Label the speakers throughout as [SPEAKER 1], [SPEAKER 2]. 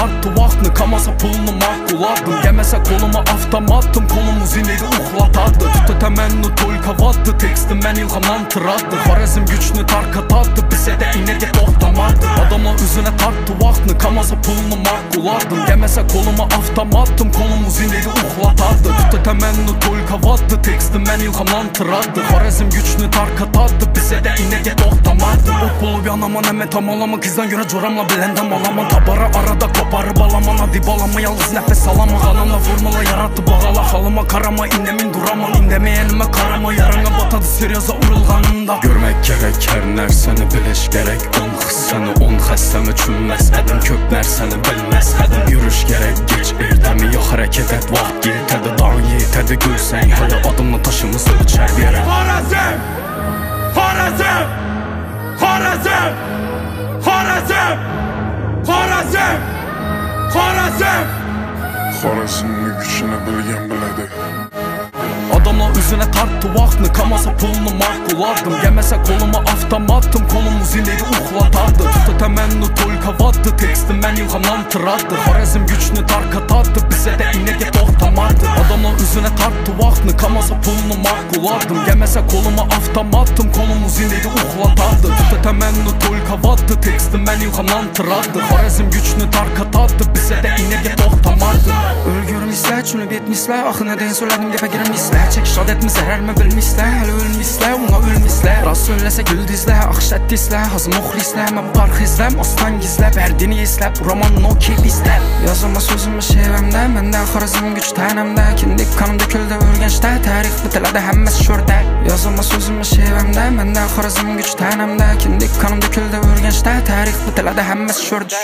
[SPEAKER 1] tarttı vaxtını, kamasa pulunu maquladım. Yeməsə koluma avtomatım, kolumuz ineydi uxlatadı. Tuttu təmənnu toykavadı, tekstim mən ilhamdan tıradı. Xarəzm gücünü tarkatadı, bizə də inəgə toxtamadı. Adamla üzünə tarttı vaxtını, kamasa pulunu maquladım. Yeməsə koluma avtomatım, kolumuz ineydi uxlatadı. Tuttu təmənnu toykavadı, tekstim mən ilhamdan tıradı. Xarəzm gücünü tarkatadı, bizə də inəgə toxtamadı. Ot bulub yanaman, əmə tamalama, kızdan görə coramla biləndə malaman. Tabara arada koparıb alaman, adi balama, yalnız nəfəs alama. Xanamla vurmala, yarattı bağala, halıma karama. İndəmin duraman, indəməyənimə karama. Yarana batadı seryoza urulğanında. Görmək gərək hər nərsəni biliş gərək. 10 xıssəni 10 xəstəm üçün məsədim. Kök nərsəni bilməz hədim. Yürüş gərək geç ertəmi, yox hərəkət et. Vaxt yetədi, dağın yetədi, gülsən hədə. Adımla taşımızı içər yerə.
[SPEAKER 2] Xarəzm! Xarəzm! Xarəzm! Xarəzm! Xarəzm! Xarəzm!
[SPEAKER 3] Xarəzmli gücünü bilgən bilədi.
[SPEAKER 1] Adamla üzünə tarttı vaxtını, kamasa pulunu maquladım. Yeməsə koluma avtomatım, kolumuz ineydi uxlatadı. Tuttu təmənnu toykavadı, tekstim mən ilhamdan tıradı. Xarəzm gücünü tarkatadı, bizə də inəgə toxtamadı. Adamla üzünə tarttı vaxtını, kamasa pulunu maquladım. Yeməsə koluma avtomatım, kolumuz ineydi uxlatadı. Tuttu təmənnu toykavadı, tekstim mən ilhamdan tıradı. Xarəzm gücünü tarkatadı, bizə də inəgə toxtamadı. Ölgürmüslər, çünüb etmişlər, axı nədən söylədim dəfə girmişlər. Çəkiş adətmi zərərmə bilmişlər, hələ ölmüşlər, ona ölmüşlər. Rast söyləsə gül dizlər, axşət dizlər, hazım oxlislər. Mən parx izləm, aslan gizlər, bərdini izlər, bu romanın o keyf izlər. Yazılma sözümü şevəmdə, məndə xarəzm güc tənəmdə. Kindik kanımda küldə örgəncdə, tarix bitələdə həmməs şördə. Yazılma sözümü şevəmdə, məndə xarəzm güc tənəmdə. Kindik kanımda küldə örgəncdə, tarix bitələdə həmməs şördə.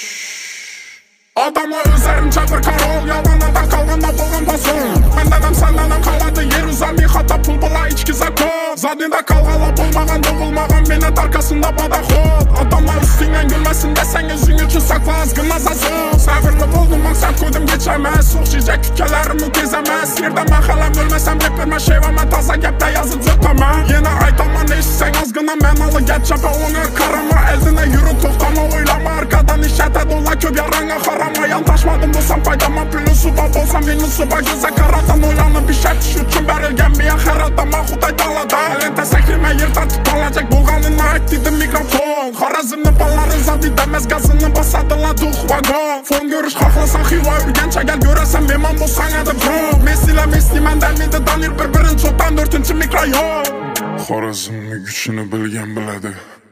[SPEAKER 2] Adamlar özlərim çatır karol, yalanada qalğanda bolğan basın. Məndədəm səndənəm qaladı, yer uzar mi xata pul bula içki zakon. Zadində qalğala bulmağan, doğulmağan, minət arkasında badaxod. Adamlar üstündən gülməsin desən özün üçün sakla azqınmaz azın. Səbirli buldum, maksat koydum geçəməz. Sox çicək tükələrim u tezəməz. Yerdə mən xələm ölməsəm repirmə şeyvəmə taza gəpdə yazıb zötəmə. Yenə aytama ne işsən azqına mənalı gəp çəpə ona karama. Əldinə yürü toxtama oylama, arkadan işətə dola köp yarana xarama. Yandaşmadım bulsam faydama, pülüsü bab olsam minusu bak. Gözə qaratan oyanıb bir şərt iş üçün bərilgən bir yaxər adama xuday dalada. Əlentə səkrimə yer tartıb alacaq, bolğanına əkdidim mikrofon. Xarəzmli balları zad idəməz, qazını basadıla dux vagon. Fon görüş xaxlasan xiva ürgənçə gəl görəsən meman bolsan ədə bro. Messi ilə Messi məndən midi danır bir-birin çoxdan 4-cü mikroyon.
[SPEAKER 3] Xarəzmli gücünü bilgən bilədi.